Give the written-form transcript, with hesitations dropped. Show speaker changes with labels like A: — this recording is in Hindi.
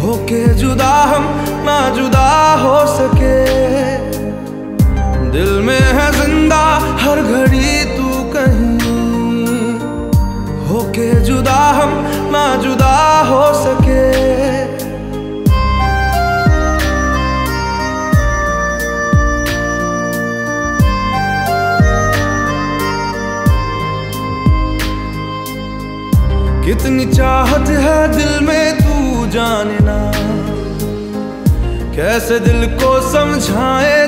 A: होके जुदा हम ना जुदा हो सके। दिल में है जिंदा हर घड़ी तू कहीं, होके जुदा हम ना जुदा हो सके। कितनी चाहत है दिल में तू जाने ना, कैसे दिल को समझाए